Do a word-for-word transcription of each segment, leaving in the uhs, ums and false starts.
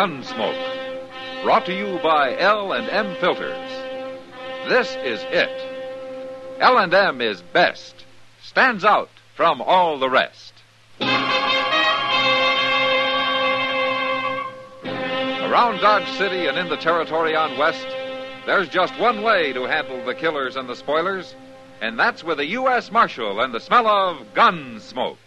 Gunsmoke. Brought to you by L and M Filters. This is it. L and M is best. Stands out from all the rest. Around Dodge City and in the territory on West, there's just one way to handle the killers and the spoilers, and that's with a U S Marshal and the smell of gun smoke.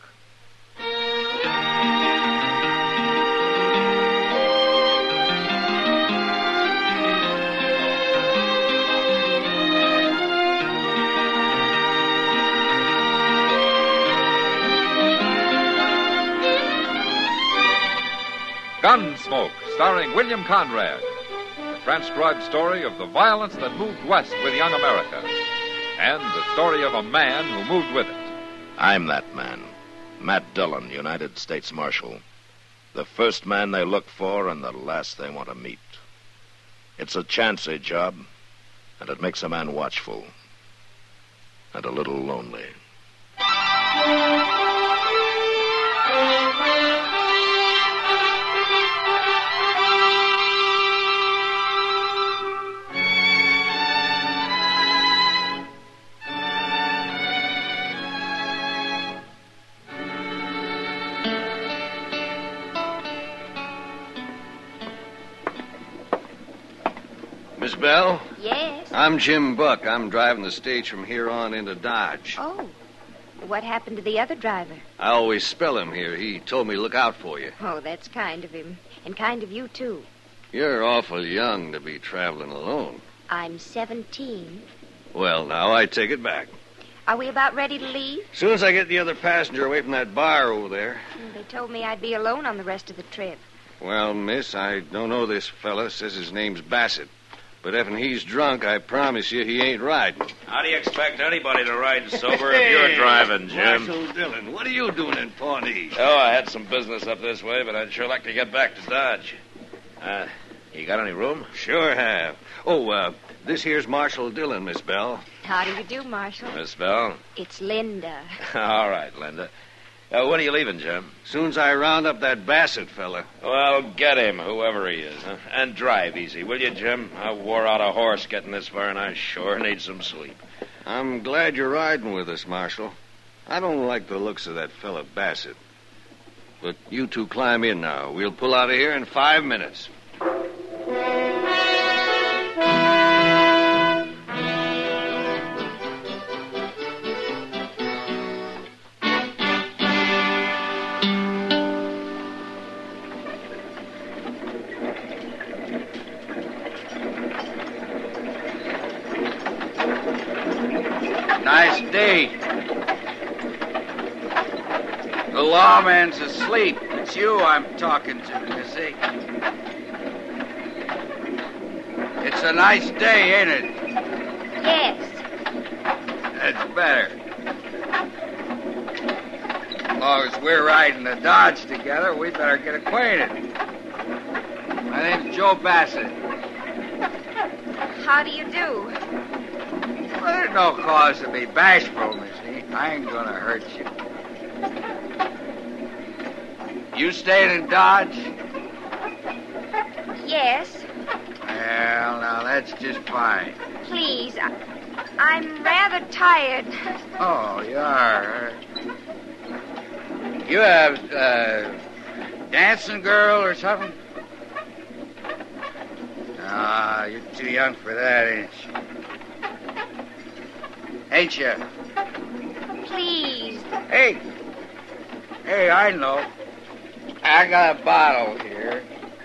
Gunsmoke, starring William Conrad. The transcribed story of the violence that moved west with young America. And the story of a man who moved with it. I'm that man. Matt Dillon, United States Marshal. The first man they look for and the last they want to meet. It's a chancy job, and it makes a man watchful. And a little lonely. Miss Bell? Yes? I'm Jim Buck. I'm driving the stage from here on into Dodge. Oh. What happened to the other driver? I always spell him here. He told me to look out for you. Oh, that's kind of him. And kind of you, too. You're awful young to be traveling alone. I'm seventeen. Well, now, I take it back. Are we about ready to leave? As soon as I get the other passenger away from that bar over there. They told me I'd be alone on the rest of the trip. Well, miss, I don't know this fella. Says his name's Bassett. But if he's drunk, I promise you he ain't riding. How do you expect anybody to ride sober if you're driving, Jim? Marshal Dillon, what are you doing in Pawnee? Oh, I had some business up this way, but I'd sure like to get back to Dodge. Uh, you got any room? Sure have. Oh, uh, this here's Marshal Dillon, Miss Bell. How do you do, Marshal? Miss Bell? It's Linda. All right, Linda. Uh, when are you leaving, Jim? Soon as I round up that Bassett fella. Well, get him, whoever he is. Huh? And drive easy, will you, Jim? I wore out a horse getting this far, and I sure need some sleep. I'm glad you're riding with us, Marshal. I don't like the looks of that fella Bassett. But you two climb in now. We'll pull out of here in five minutes. Nice day. The lawman's asleep. It's you I'm talking to, Missy. It's a nice day, ain't it? Yes. That's better. As long as we're riding the Dodge together, we better get acquainted. My name's Joe Bassett. How do you do? Well, there's no cause to be bashful, Missy. I ain't gonna hurt you. You staying in Dodge? Yes. Well, now, that's just fine. Please, I, I'm rather tired. Oh, you are. You have, uh, dancing girl or something? Ah, you're too young for that, ain't you? Ain't you? Please. Hey. Hey, I know. I got a bottle here.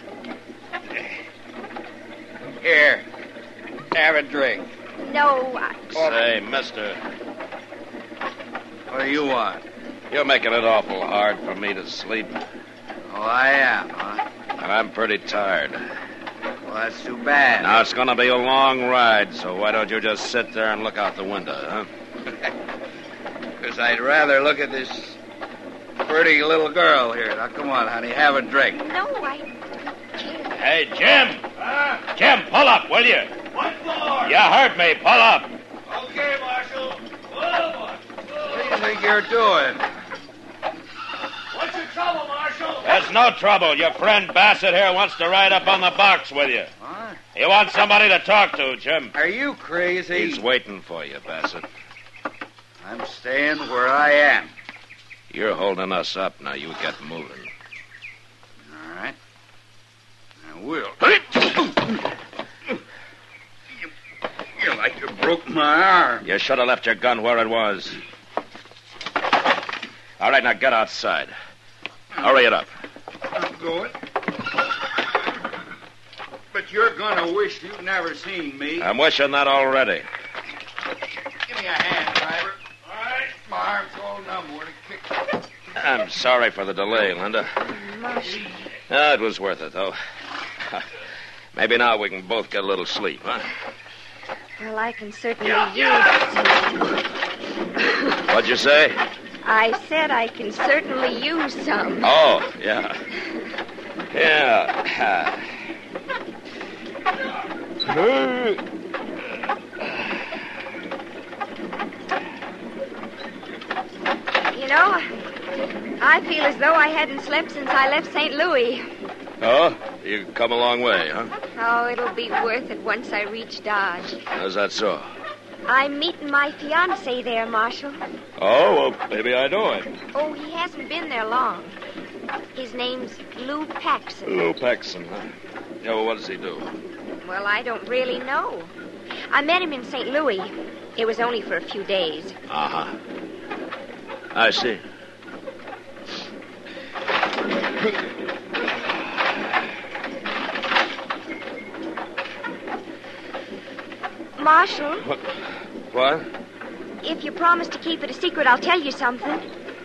Here. Have a drink. No, I... Say, mister, What do you want? you're making it awful hard for me to sleep. Oh, I am, huh? And I'm pretty tired. Well, that's too bad. Now, it's going to be a long ride, so why don't you just sit there and look out the window, huh? Because I'd rather look at this pretty little girl here. Now, come on, honey, have a drink. No, I... Hey, Jim! Huh? Jim, pull up, will you? What for? You heard me. Pull up. Okay, Marshal. Whoa. What do you think you're doing? What's your trouble, Marshal? There's no trouble. Your friend Bassett here wants to ride up on the box with you. What? He wants somebody to talk to, Jim. Are you crazy? He's waiting for you, Bassett. I'm staying where I am. You're holding us up. Now you get moving. All right. I will. You, you like you broke my arm. You should have left your gun where it was. All right, now get outside. Hurry it up. I'm going. But you're going to wish you'd never seen me. I'm wishing that already. Give me a hand, driver. All right. My arm's all numb where to kick. I'm sorry for the delay, Linda. Marshal. Ah, it was worth it, though. Maybe now we can both get a little sleep, huh? Well, I can certainly use some. What'd you say? I said I can certainly use some. Oh, yeah. Yeah. You know, I feel as though I hadn't slept since I left Saint Louis. Oh, you've come a long way, huh? Oh, it'll be worth it once I reach Dodge. How's that so? I'm meeting my fiancé there, Marshal. Oh, well, maybe I know him. Oh, he hasn't been there long. His name's Lou Paxson. Lou Paxson, huh? Yeah, well, what does he do? Well, I don't really know. I met him in Saint Louis. It was only for a few days. Uh-huh. I see. Marshal, What? What? if you promise to keep it a secret, I'll tell you something.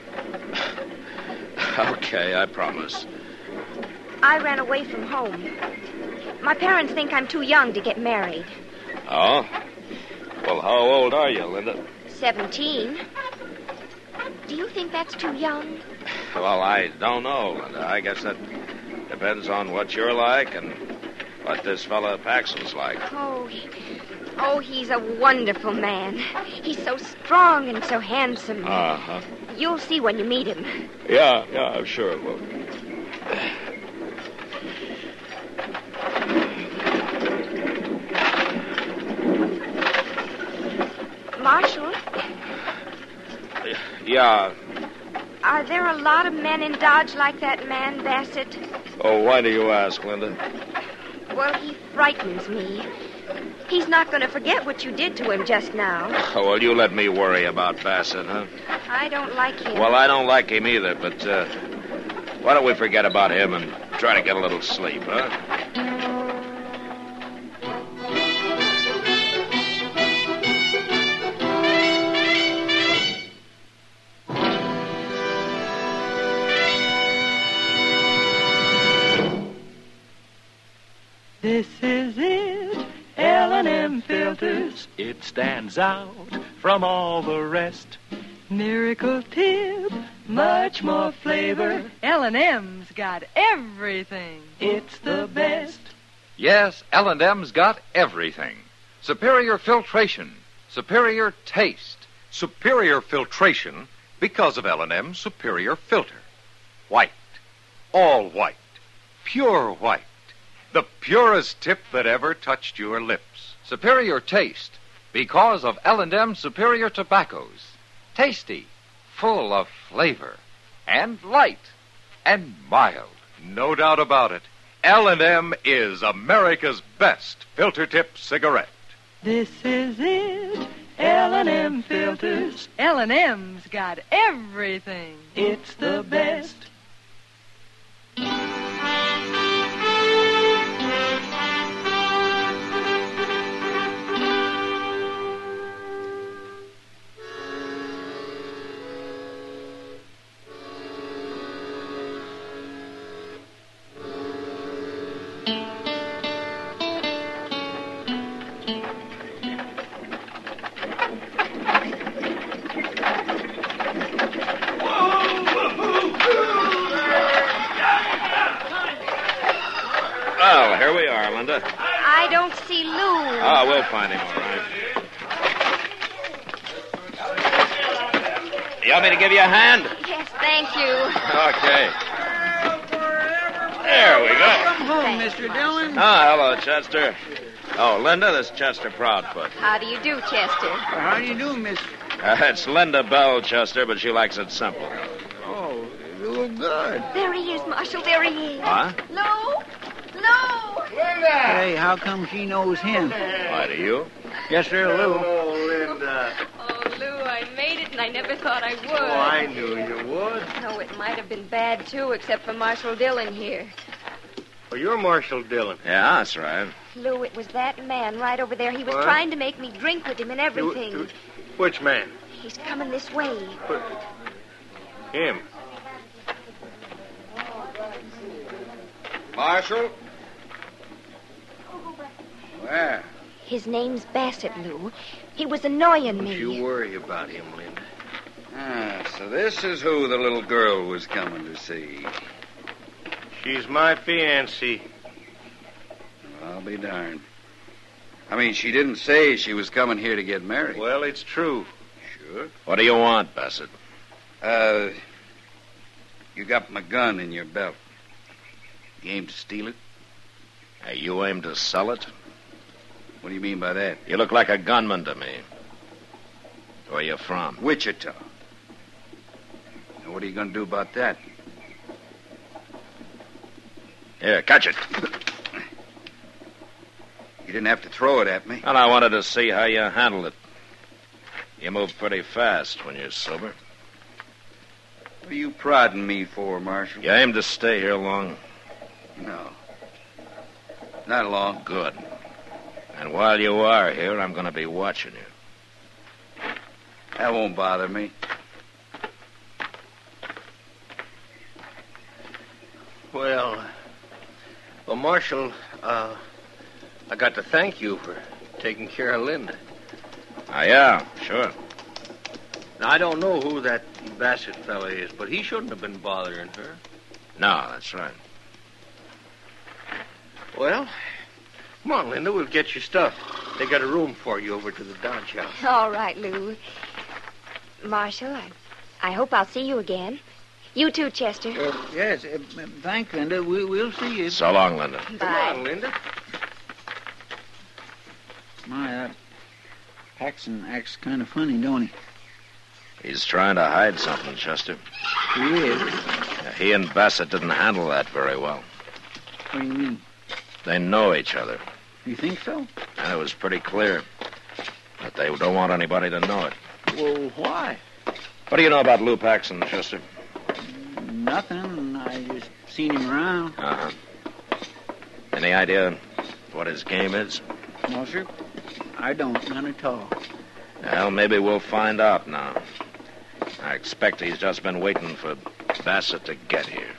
Okay, I promise. I ran away from home. My parents think I'm too young to get married. Oh? Well, how old are you, Linda? Seventeen. Do you think that's too young? Well, I don't know, Linda. I guess that depends on what you're like and what this fella Paxson's like. Oh, he, oh, he's a wonderful man. He's so strong and so handsome. Uh-huh. You'll see when you meet him. Yeah, yeah, I'm sure it will. Marshal, Yeah. are there a lot of men in Dodge like that man, Bassett? Oh, why do you ask, Linda? Well, he frightens me. He's not going to forget what you did to him just now. Oh, well, you let me worry about Bassett, huh? I don't like him. Well, I don't like him either, but uh, why don't we forget about him and try to get a little sleep, huh? This is it, L and M Filters. It stands out from all the rest. Miracle tip, much more flavor. L and M's got everything. It's the best. Yes, L and M's got everything. Superior filtration, superior taste. Superior filtration because of L and M's superior filter. White. All white. Pure white. The purest tip that ever touched your lips. Superior taste because of L and M superior tobaccos. Tasty, full of flavor, and light, and mild. No doubt about it. L and M is America's best filter tip cigarette. This is it, L and M Filters. L and M's got everything. It's the best. Well, here we are, Linda. I don't see Lou. Ah, we'll find him, all right. You want me to give you a hand? Yes, thank you. Okay. There we go. Come home, Mister Dillon. Ah, hello, Chester. Oh, Linda, this is Chester Proudfoot. How do you do, Chester? Well, how do you do, Miss? Uh, it's Linda Bell, Chester, but she likes it simple. Oh, you look good. There he is, Marshal. There he is. Huh? Lou? Lou? Hey, how come she knows him? Why, do you? Yes, sir, Lou. Oh, Linda. Oh, Lou, I made it, and I never thought I would. Oh, I knew you would. No, it might have been bad, too, except for Marshal Dillon here. Well, you're Marshal Dillon. Yeah, that's right. Lou, it was that man right over there. He was What? trying to make me drink with him and everything. You- you- Which man? He's coming this way. Him. Marshal? Where? His name's Bassett, Lou. He was annoying me. You worry about him, Linda. Ah, so this is who the little girl was coming to see. She's my fiancée. I'll be darned. I mean, she didn't say she was coming here to get married. Well, it's true. Sure. What do you want, Bassett? Uh, you got my gun in your belt. You aim to steal it? Uh, you aim to sell it? What do you mean by that? You look like a gunman to me. Where you from? Wichita. Now, what are you going to do about that? Here, catch it. You didn't have to throw it at me. And I wanted to see how you handled it. You move pretty fast when you're sober. What are you prodding me for, Marshal? You aim to stay here long? No. Not long. Good. And while you are here, I'm going to be watching you. That won't bother me. Well, well, Marshal, uh, I got to thank you for taking care of Linda. Ah, yeah, sure. Now, I don't know who that Bassett fella is, but he shouldn't have been bothering her. No, that's right. Well, come on, Linda, we'll get your stuff. They got a room for you over to the Dodge House. All right, Lou. Marshal, I, I hope I'll see you again. You too, Chester. Uh, yes, uh, thanks, Linda. We, we'll see you. So long, Linda. Come Bye. on, Linda. My, that Paxton acts kind of funny, don't he? He's trying to hide something, Chester. He is. Uh, He and Bassett didn't handle that very well. What do you mean? They know each other. You think so? And it was pretty clear that they don't want anybody to know it. Well, why? What do you know about Lou Paxson, Chester? Nothing. I just seen him around. Uh-huh. Any idea what his game is? No, sir. I don't. None at all. Well, maybe we'll find out now. I expect he's just been waiting for Bassett to get here.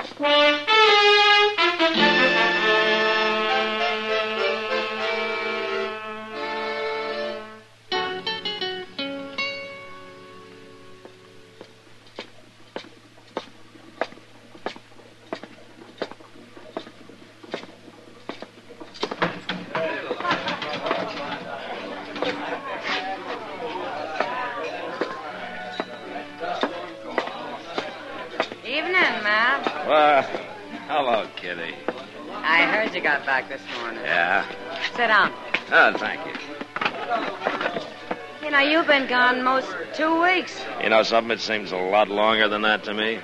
Evening, Matt. Well, hello, Kitty. I heard you got back this morning. Yeah? Sit down. Oh, thank you. You know, you've been gone most two weeks. You know something? It seems a lot longer than that to me.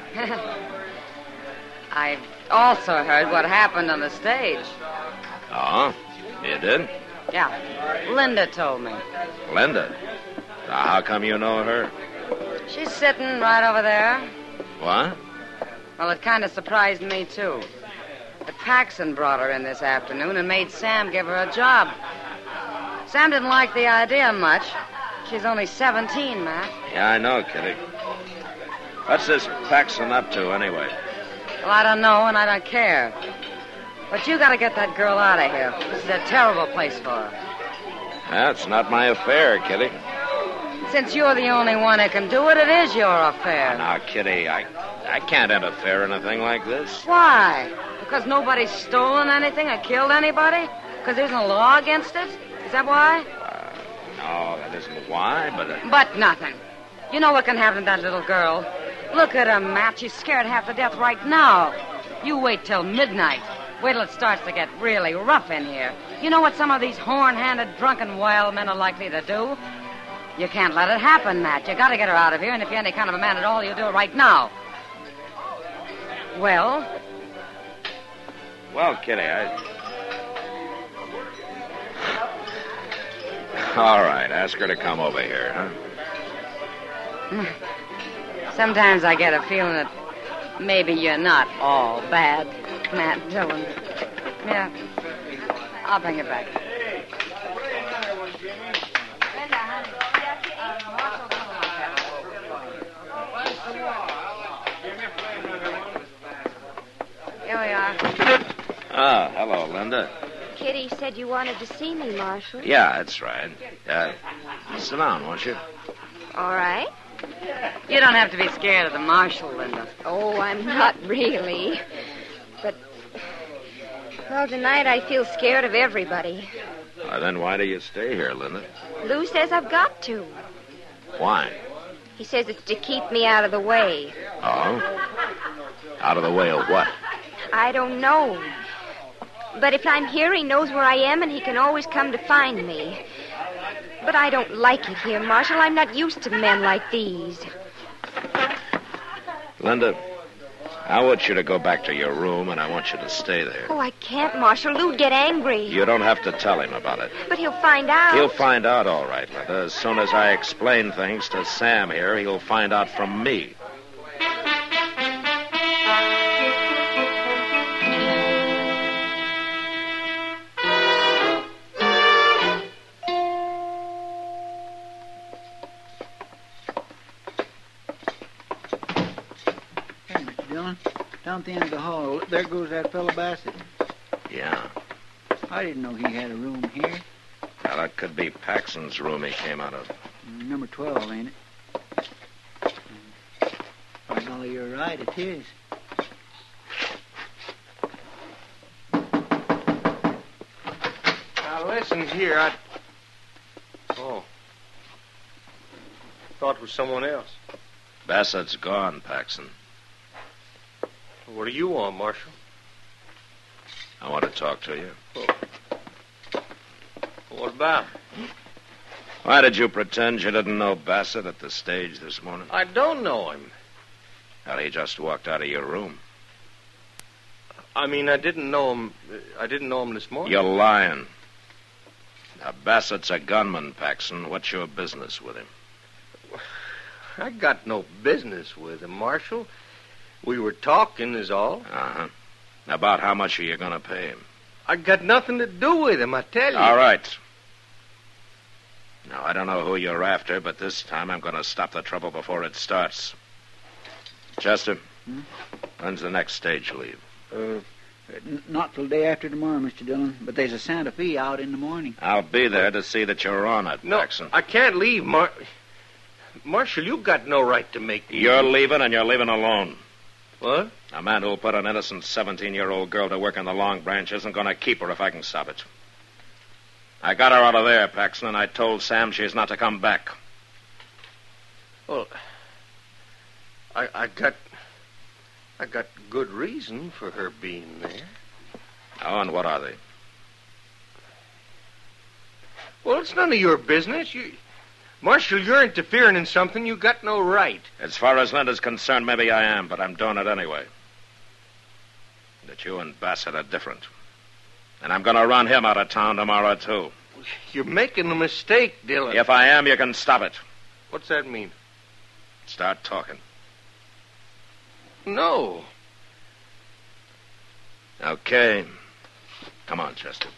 I also heard what happened on the stage. Oh? You did? Yeah, Linda told me. Linda? Now, how come you know her? She's sitting right over there. What? Well, it kind of surprised me, too. But Paxson brought her in this afternoon and made Sam give her a job. Sam didn't like the idea much. She's only seventeen, Matt. Yeah, I know, Kitty. What's this Paxson up to, anyway? Well, I don't know, and I don't care. But you got to get that girl out of here. This is a terrible place for her. That's not my affair, Kitty. Since you're the only one who can do it, it is your affair. Now, Kitty, I, I can't interfere in a thing like this. Why? Because nobody's stolen anything or killed anybody? Because there isn't a law against it? Is that why? Uh, no, that isn't why, but... Uh, But nothing. You know what can happen to that little girl. Look at her, Matt. She's scared half to death right now. You wait till midnight. Wait till it starts to get really rough in here. You know what some of these horn-handed, drunken wild men are likely to do? You can't let it happen, Matt. You got to get her out of here, and if you're any kind of a man at all, you do it right now. Well? Well, Kitty, I... All right, ask her to come over here, huh? Sometimes I get a feeling that maybe you're not all bad, Matt Dillon. Yeah, I'll bring it back. Here we are. Ah, hello, Linda. Kitty said you wanted to see me, Marshal. Yeah, that's right. Uh, sit down, won't you? All right. You don't have to be scared of the marshal, Linda. Oh, I'm not really. But, well, tonight I feel scared of everybody. Well, then why do you stay here, Linda? Lou says I've got to. Why? He says it's to keep me out of the way. Oh? Out of the way of what? I don't know. But if I'm here, he knows where I am, and he can always come to find me. But I don't like it here, Marshal. I'm not used to men like these. Linda, I want you to go back to your room, and I want you to stay there. Oh, I can't, Marshal. Lou'd get angry. You don't have to tell him about it. But he'll find out. He'll find out, all right, Linda. As soon as I explain things to Sam here, he'll find out from me. Down at the end of the hall, there goes that fellow Bassett. Yeah. I didn't know he had a room here. Well, that could be Paxson's room he came out of. Number twelve, ain't it? By golly, you're right, it is. Now, listen here, I... Oh. Thought it was someone else. Bassett's gone, Paxson. What do you want, Marshal? I want to talk to you. Oh. What about? Why did you pretend you didn't know Bassett at the stage this morning? I don't know him. Well, he just walked out of your room. I mean, I didn't know him. I didn't know him this morning. You're lying. Now, Bassett's a gunman, Paxson. What's your business with him? I got no business with him, Marshal. We were talking, is all. Uh-huh. About how much are you going to pay him? I got nothing to do with him, I tell you. All right. Now, I don't know who you're after, but this time I'm going to stop the trouble before it starts. Chester, hmm? when's the next stage leave? Uh, n- not till day after tomorrow, Mister Dillon. But there's a Santa Fe out in the morning. I'll be there to see that you're on it, no, Paxson. I can't leave, Mar... Marshal, you got no right to make... You're leaving, and you're leaving alone. What? A man who'll put an innocent seventeen-year-old girl to work in the Long Branch isn't going to keep her if I can stop it. I got her out of there, Paxson, and I told Sam she's not to come back. Well, I, I got... I got good reason for her being there. Oh, and what are they? Well, it's none of your business. You... Marshal, you're interfering in something you got no right. As far as Linda's concerned, maybe I am, but I'm doing it anyway. That you and Bassett are different. And I'm going to run him out of town tomorrow, too. You're making a mistake, Dillon. If I am, you can stop it. What's that mean? Start talking. No. Okay. Come on, Chester.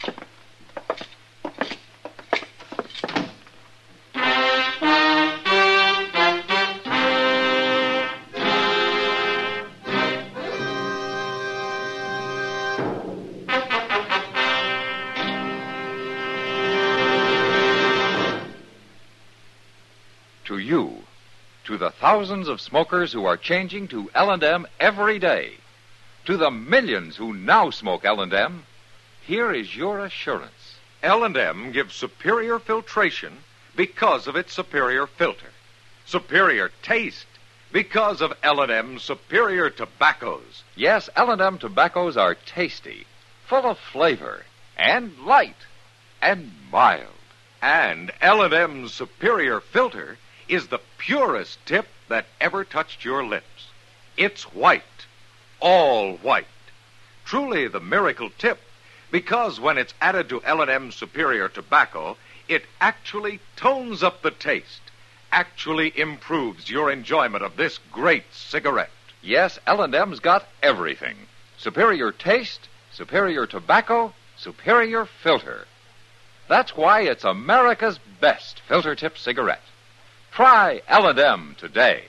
To you, to the thousands of smokers who are changing to L and M every day, to the millions who now smoke L and M, here is your assurance. L and M gives superior filtration because of its superior filter. Superior taste Because of L and M Superior Tobaccos. Yes, L and M tobaccos are tasty, full of flavor, and light, and mild. And L and M Superior Filter is the purest tip that ever touched your lips. It's white, all white. Truly the miracle tip, because when it's added to L and M Superior Tobacco, it actually tones up the taste, actually improves your enjoyment of this great cigarette. Yes, L and M's got everything. Superior taste, superior tobacco, superior filter. That's why it's America's best filter tip cigarette. Try L and M today.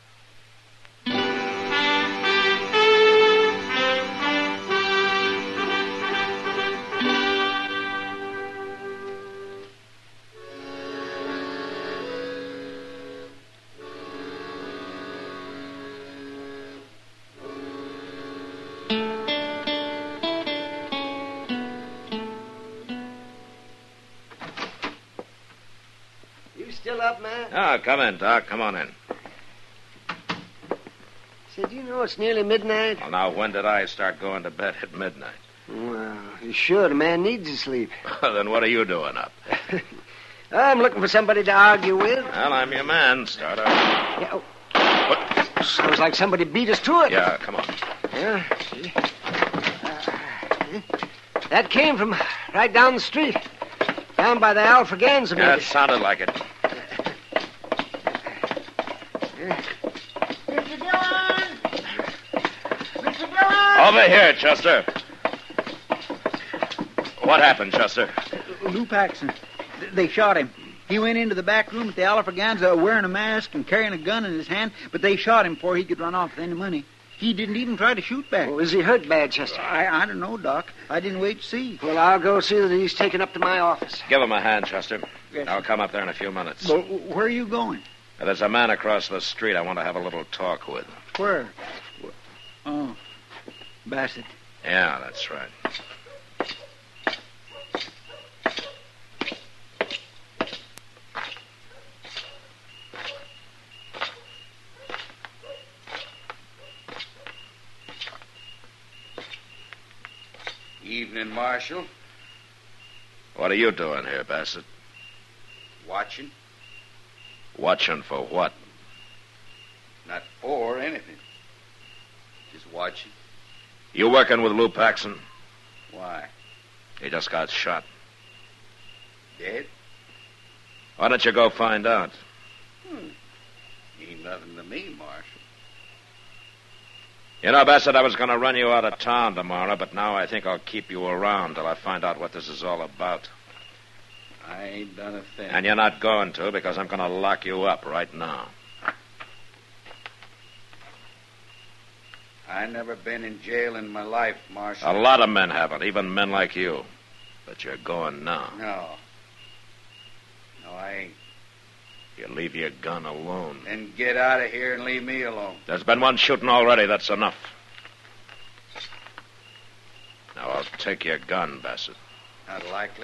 Still up, man? Ah, come in, Doc. Come on in. Said, you know it's nearly midnight? Well, now, when did I start going to bed at midnight? Well, you should. A man needs to sleep. Then what are you doing up? I'm looking for somebody to argue with. Well, I'm your man. Start up. Yeah, oh. What? Sounds like somebody beat us to it. Yeah, come on. Yeah, see? Uh, that came from right down the street. Down by the Alfraganza. Yeah, it sounded like it. Mister Dillon! Mister Dillon! Over here, Chester. What happened, Chester? Lou Paxson. They shot him. He went into the back room at the Alfraganza wearing a mask and carrying a gun in his hand, but they shot him before he could run off with any money. He didn't even try to shoot back. Well, is he hurt bad, Chester? I, I don't know, Doc. I didn't wait to see. Well, I'll go see that he's taken up to my office. Give him a hand, Chester. Yes. I'll come up there in a few minutes. Well, where are you going? There's a man across the street I want to have a little talk with. Where? Oh, Bassett. Yeah, that's right. Evening, Marshal. What are you doing here, Bassett? Watching. Watching for what? Not for anything. Just watching. You working with Lou Paxson? Why? He just got shot. Dead? Why don't you go find out? Hmm. Ain't nothing to me, Marshal. You know, Bassett, I was going to run you out of town tomorrow, but now I think I'll keep you around till I find out what this is all about. I ain't done a thing. And you're not going to, because I'm going to lock you up right now. I never been in jail in my life, Marshal. A lot of men haven't, even men like you. But you're going now. No. No, I ain't. You leave your gun alone. Then get out of here and leave me alone. There's been one shooting already. That's enough. Now, I'll take your gun, Bassett. Not likely.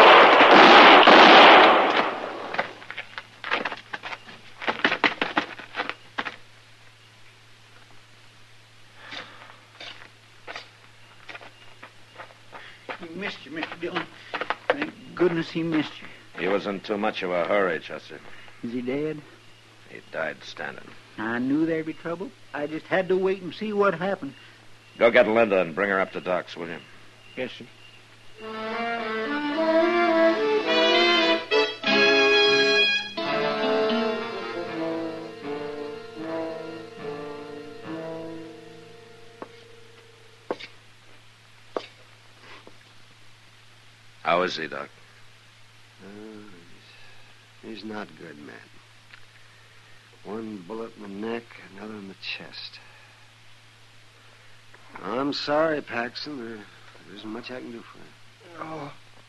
He missed you, Mister Dillon. Thank goodness he missed you. He was in too much of a hurry, Chester. Is he dead? He died standing. I knew there'd be trouble. I just had to wait and see what happened. Go get Linda and bring her up to Doc's, will you? Yes, sir. How is he, Doc? Uh, he's, he's not good, man. One bullet in the neck, another in the chest. I'm sorry, Paxson. There, there isn't much I can do for you. Oh.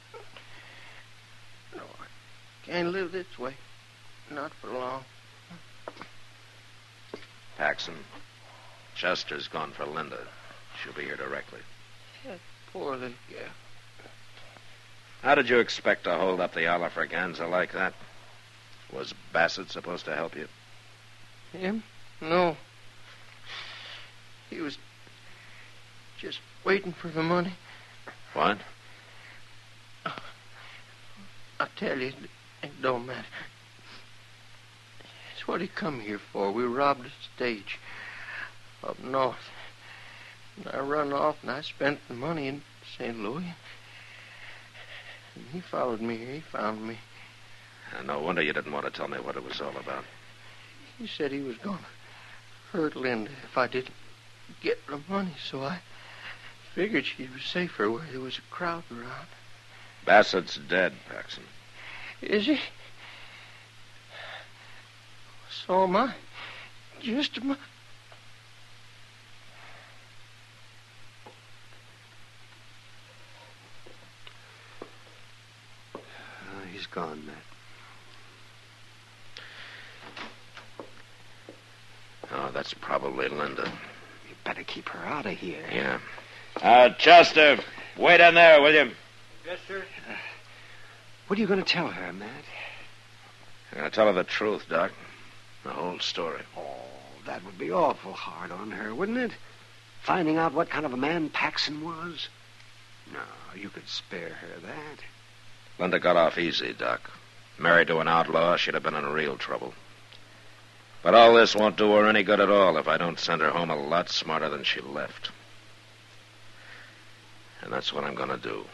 No, I can't live this way. Not for long. Paxson, Chester's gone for Linda. She'll be here directly. That poor little girl. How did you expect to hold up the Alfraganza like that? Was Bassett supposed to help you? Him? No. He was just waiting for the money. What? I tell you, it don't matter. It's what he come here for. We robbed a stage up north. And I run off and I spent the money in Saint Louis. And he followed me here. He found me. Uh, no wonder you didn't want to tell me what it was all about. He said he was going to hurt Linda if I didn't get the money, so I figured she was safer where there was a crowd around. Bassett's dead, Paxson. Is he? So am I. Just a minute. Uh, he's gone, Matt. Oh, that's probably Linda. You better keep her out of here. Yeah. Uh, Chester, wait in there, will you? Yes, sir. Uh, what are you going to tell her, Matt? I'm going to tell her the truth, Doc. The whole story. Oh, that would be awful hard on her, wouldn't it? Finding out what kind of a man Paxson was? No, you could spare her that. Linda got off easy, Doc. Married to an outlaw, she'd have been in real trouble. But all this won't do her any good at all if I don't send her home a lot smarter than she left. And that's what I'm going to do.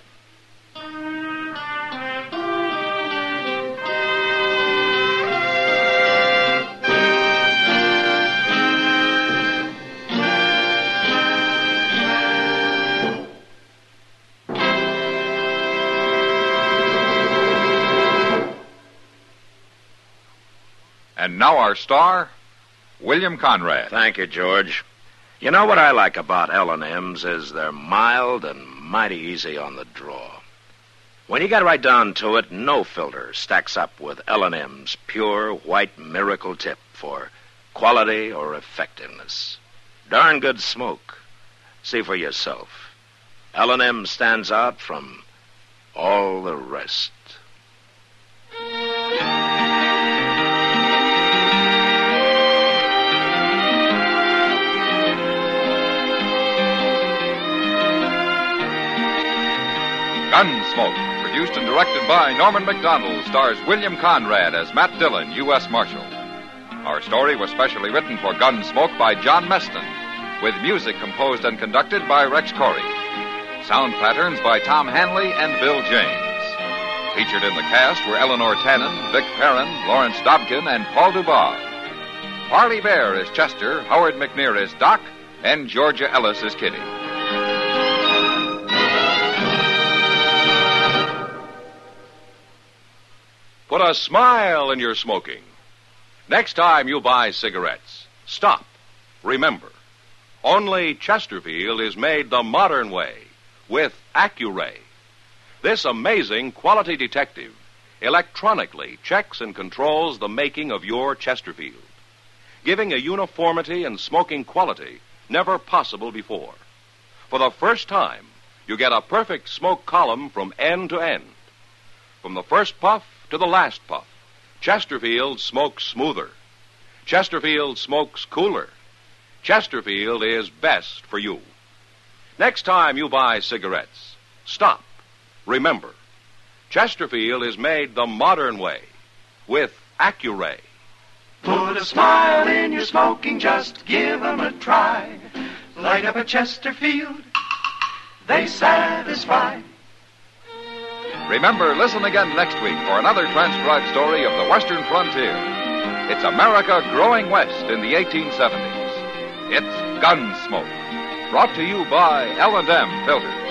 And now our star, William Conrad. Thank you, George. You know what I like about L and M's is they're mild and mighty easy on the draw. When you get right down to it, no filter stacks up with L and M's pure white miracle tip for quality or effectiveness. Darn good smoke. See for yourself. L and M stands out from all the rest. Gunsmoke, produced and directed by Norman Macdonald, stars William Conrad as Matt Dillon, U S Marshal. Our story was specially written for Gunsmoke by John Meston, with music composed and conducted by Rex Corey. Sound patterns by Tom Hanley and Bill James. Featured in the cast were Eleanor Tannen, Vic Perrin, Lawrence Dobkin, and Paul Dubois. Parley Bear is Chester, Howard McNear is Doc, and Georgia Ellis is Kitty. Put a smile in your smoking. Next time you buy cigarettes, stop. Remember, only Chesterfield is made the modern way with Accuray. This amazing quality detective electronically checks and controls the making of your Chesterfield, giving a uniformity and smoking quality never possible before. For the first time, you get a perfect smoke column from end to end. From the first puff to the last puff, Chesterfield smokes smoother. Chesterfield smokes cooler. Chesterfield is best for you. Next time you buy cigarettes, stop. Remember, Chesterfield is made the modern way with Accuray. Put a smile in your smoking, just give 'em a try. Light up a Chesterfield, they satisfy. Remember, listen again next week for another transcribed story of the Western frontier. It's America growing west in the eighteen seventies. It's Gunsmoke, brought to you by L and M Filters.